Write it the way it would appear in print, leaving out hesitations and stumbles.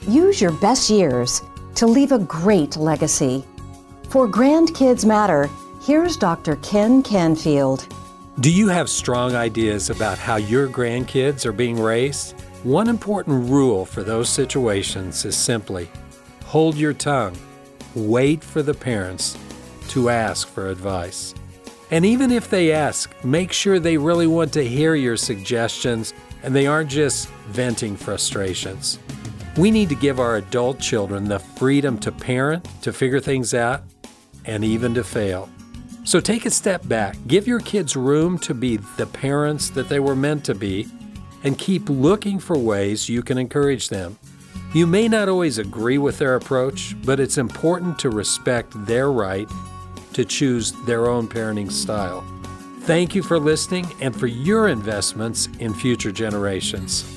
Use your best years to leave a great legacy. For Grandkids Matter, here's Dr. Ken Canfield. Do you have strong ideas about how your grandkids are being raised? One important rule for those situations is simply hold your tongue. Wait for the parents to ask for advice. And even if they ask, make sure they really want to hear your suggestions and they aren't just venting frustrations. We need to give our adult children the freedom to parent, to figure things out, and even to fail. So take a step back, give your kids room to be the parents that they were meant to be, and keep looking for ways you can encourage them. You may not always agree with their approach, but it's important to respect their right to choose their own parenting style. Thank you for listening and for your investments in future generations.